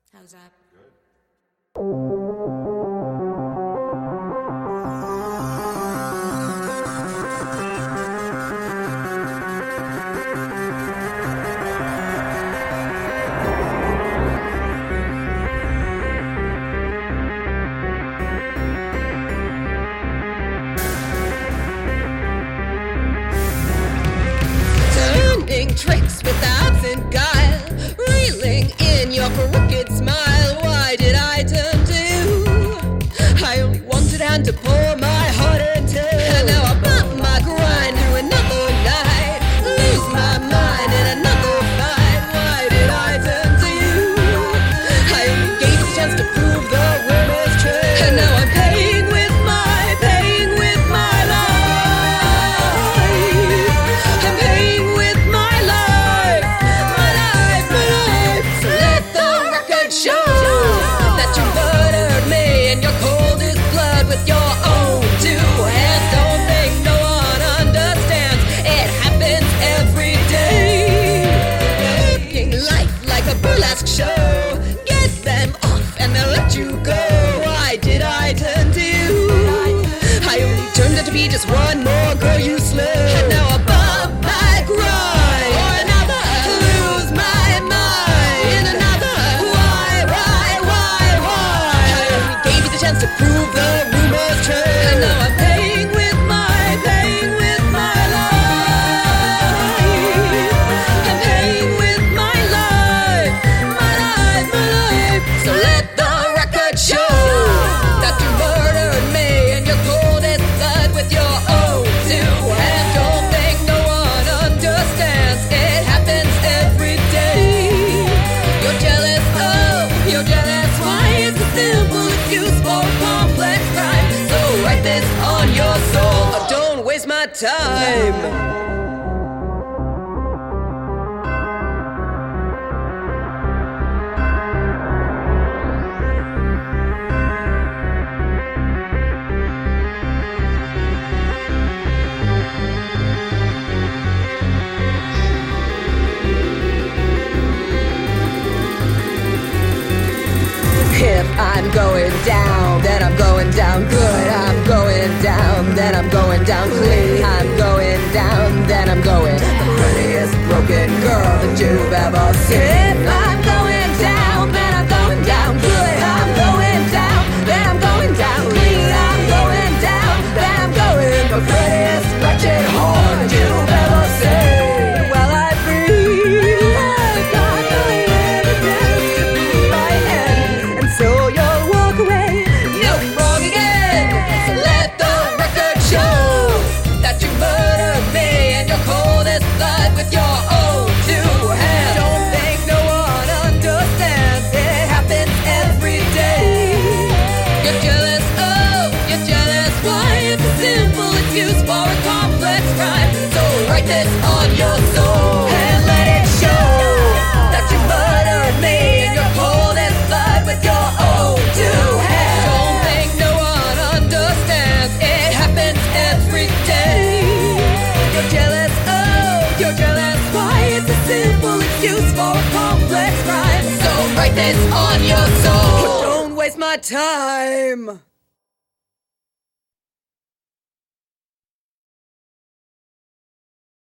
How's that? Good. Turning tricks with absent guile, reeling in your crooked smile. Why did I turn to you? I only wanted hand to pour my heart into, and now I bump my grind through another night, lose my mind in another fight. Why did I turn to you? I only gave you the chance to prove the rumors true, and now I'm paying with my life. I'm paying with my life, my life, my life. So let the record show that you murdered me in your coldest blood with your own two hands. Don't think no one understands. It happens every day. Making life like a burlesque show. Get them off and they'll let you go. Why did I turn to you? I only turned out to be just one more girl you slew. And now I bump my grind for another, lose my mind in another. Why? I only gave you the chance to prove the rumors true, and now I'm paying with my life. I'm paying with my life, my life, my life. So let the record show that you murdered me in your coldest blood with your own two hands. Don't think no one understands. It happens every day. You're jealous, oh, you're jealous. Why is a simple excuse for a complex crime? So write this on your soul, or don't waste my time. If I'm going down, then I'm going down good. I'm going down, then I'm going down clean. I'm going down, then I'm going the prettiest broken girl that you've ever seen. If I'm going down, then I'm going down good. I'm going down, then I'm going down clean. I'm going down, then I'm going the prettiest wretched whore that you've ever seen. While I breathe, I've got no evidence to be my end. And so you'll walk away, no wrong again. So let the record show that you murdered me in your coldest blood with your own two hands. Don't think no one understands. It happens every day. You're jealous, oh, you're jealous. Why? It's a simple excuse for a complex crime. So write this on your soul and let it show that you murdered me in your coldest blood with your own two hands. Don't think no one understands. It happens every day. You're jealous, oh, you're jealous. Why? It's a simple excuse for a complex crime. So write this on your soul. Don't waste my time.